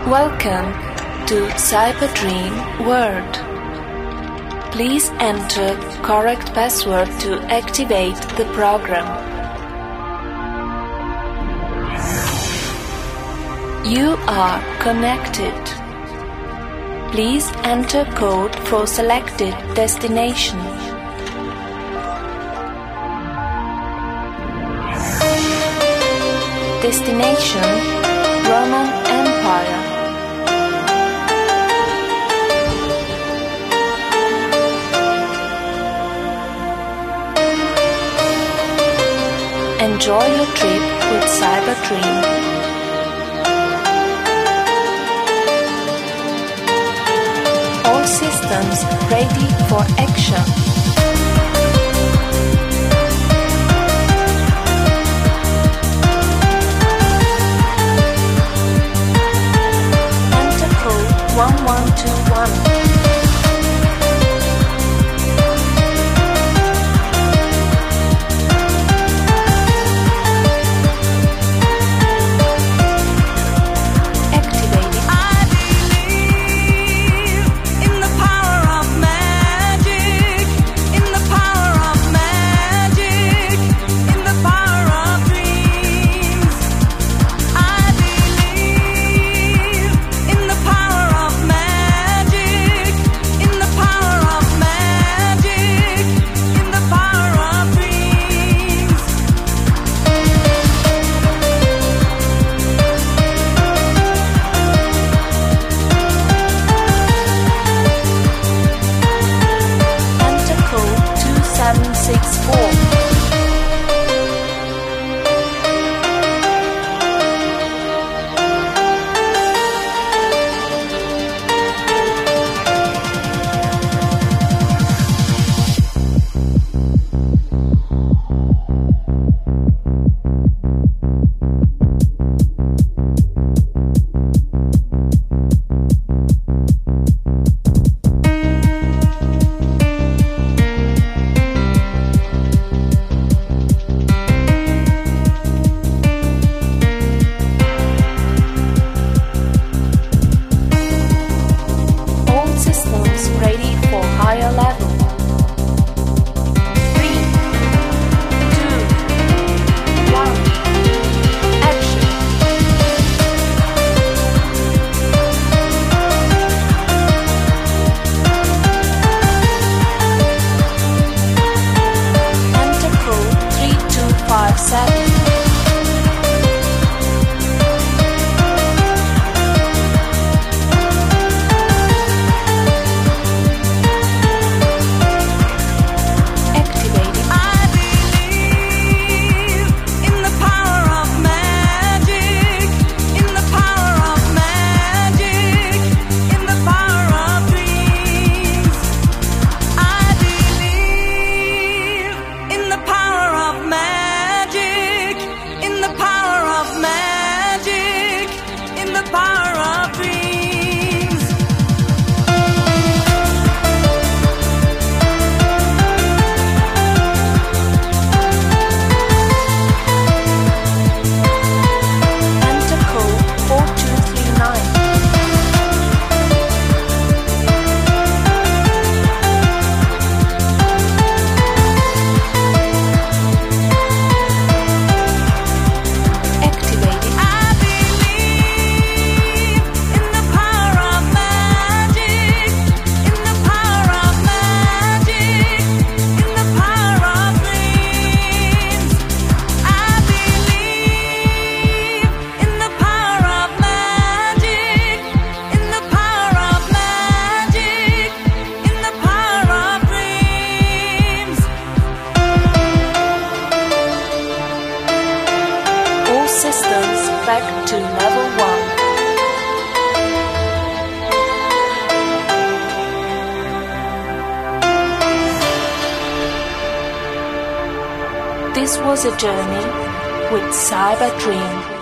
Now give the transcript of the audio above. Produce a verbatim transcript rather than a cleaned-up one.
Welcome to Cyberdream World. Please enter correct password to activate the program. You are connected. Please enter code for selected destination. Destination Roman Empire. Enjoy your trip with Cyberdream. All systems ready for action. Enter code one one two one. Back to level one. This was a journey with Cyberdream.